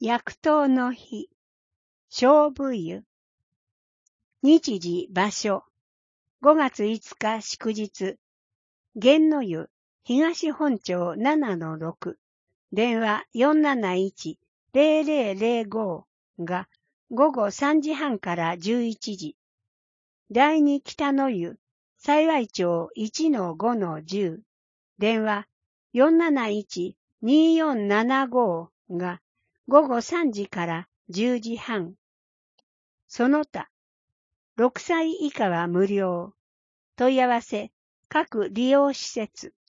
薬湯の日、菖蒲湯。日時場所、5月5日祝日、源の湯、東本町 7-6、電話 471-0005 が午後3時半から11時。第二北の湯、幸町 1-5-10、電話 471-2475 が午後3時から10時半。その他、6歳以下は無料。問い合わせ、各利用施設。